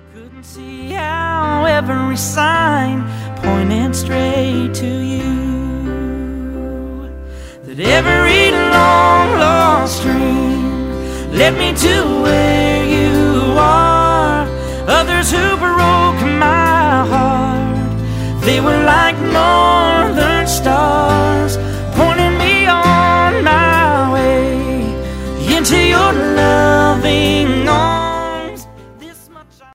Couldn't see how every sign pointed straight to you, that every long lost dream led me to where